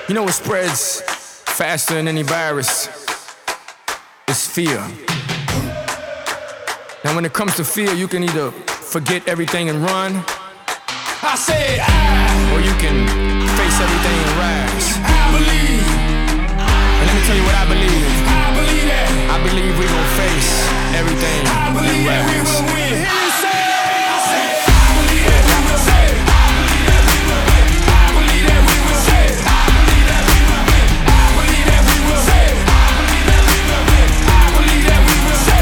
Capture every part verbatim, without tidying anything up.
You know what spreads faster than any virus? It's fear. Now when it comes to fear, you can either forget everything and run, I said I, or you can face everything and rise. I believe, And let me tell you what I believe. I believe that, I believe we gon' face everything I believe and that we rise. will win. Hear me say, I said I believe that we will say, I believe that we will win. I believe that we will say, I believe that we will win. I believe that we will say, I believe that we will win. I believe that we will say.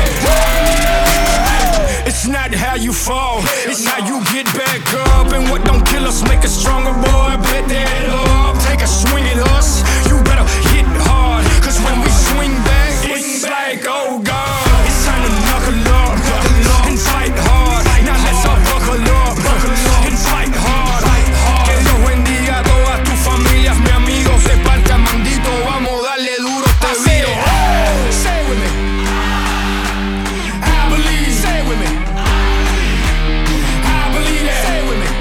It's not how you fall, it's how you get back up. And what don't kill us make us stronger, boy. Bet that up. Take a swing at us, you better hit hard. Cause when we swing back, it's like, oh God, it's time to knuckle up and fight hard. Now let's all buckle up and fight hard. Que Dios bendiga a todas tus familias, mi amigo. Se parte mandito, vamos a darle duro este video. Say it with me. I believe, say it with me. I believe that. Say it with me.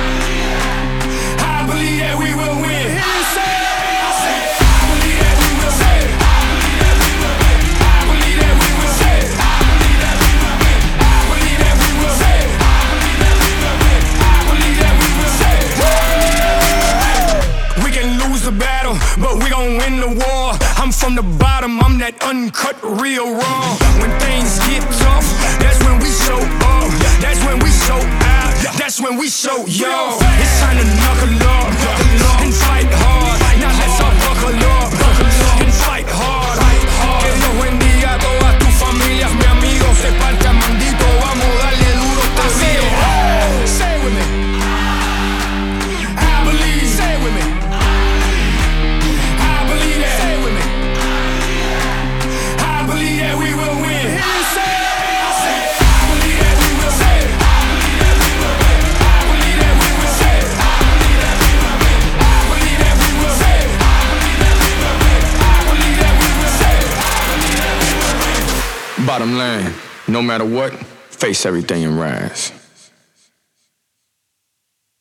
I believe that we will win. Hear me say, I said, I believe that we will say, I believe that we will win. I believe that we will say, I believe that we will win. I believe that we will say, I believe that we will win. I believe that we will say. We can lose the battle, but we gon' win the war. I'm from the bottom, I'm that uncut, real raw. When things get tough, that's when we show up. That's when we show out. That's when we show yo. It's time to knuckle up and fight hard. Now let's all buckle up and fight hard. Que Dios bendiga a todas tus familias, mi amigo. Se parte mandito, vamos a darle duro este video. Say it with me. I believe, say it with me. I believe that. Say it with me. I believe that we will win. Hear me say, I said, I believe that we will say, I believe that we will win. I believe that we will say, I believe that we will win. I believe that we will say, I believe that we will win. I believe that we will say, I believe that we will win. Bottom line, no matter what, face everything and rise.